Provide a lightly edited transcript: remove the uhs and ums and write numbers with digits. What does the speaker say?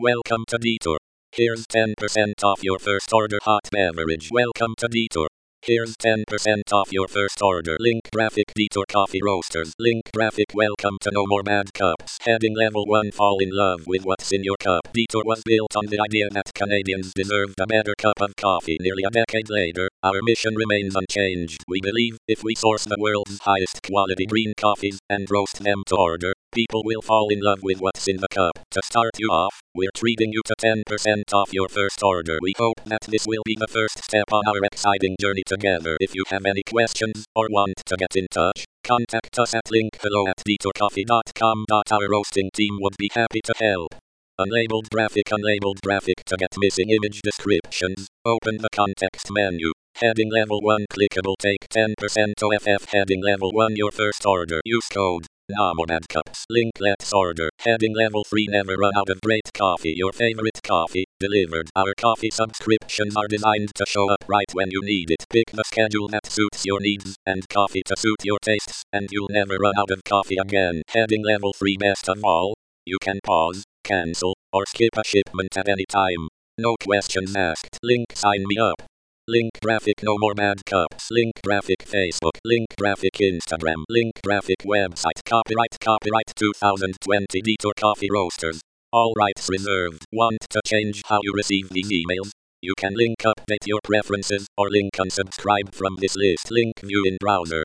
Welcome to Detour. Here's 10% off your first order hot beverage. Welcome to Detour. Here's 10% off your first order. Link graphic Detour Coffee Roasters. Link graphic welcome to No More Bad Cups. Heading level 1 fall in love with what's in your cup. Detour was built on the idea that Canadians deserved a better cup of coffee. Nearly a decade later, our mission remains unchanged. We believe if we source the world's highest quality green coffees and roast them to order, people will fall in love with what's in the cup. To start you off, we're treating you to 10% off your first order. We hope that this will be the first step on our exciting journey together. If you have any questions or want to get in touch, contact us at link below at detourcoffee.com. Our roasting team would be happy to help. Unlabeled graphic to get missing image descriptions. Open the context menu. Heading level 1 clickable, take 10% OFF. Heading level 1 your first order. Use code NOMORBAD CUPS. Link let's order. Heading level 3 never run out of great coffee. Your favorite coffee delivered. Our coffee subscriptions are designed to show up right when you need it. Pick the schedule that suits your needs and coffee to suit your tastes, and you'll never run out of coffee again. Heading level 3 best of all, you can pause, cancel, or skip a shipment at any time. No questions asked. Link sign me up. Link graphic No More Bad Cups. Link graphic Facebook. Link graphic Instagram. Link graphic website. Copyright 2020 Detour Coffee Roasters. All rights reserved. Want to change how you receive these emails? You can link update your preferences or link unsubscribe from this list. Link view in browser.